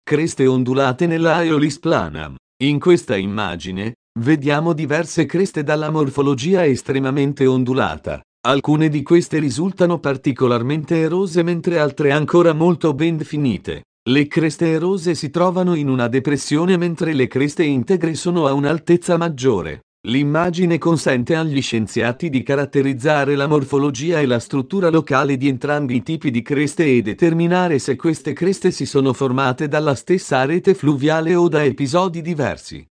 creste ondulate nell'Aeolis Planam. In questa immagine, vediamo diverse creste dalla morfologia estremamente ondulata. Alcune di queste risultano particolarmente erose mentre altre ancora molto ben definite. Le creste erose si trovano in una depressione mentre le creste integre sono a un'altezza maggiore. L'immagine consente agli scienziati di caratterizzare la morfologia e la struttura locale di entrambi i tipi di creste e determinare se queste creste si sono formate dalla stessa rete fluviale o da episodi diversi.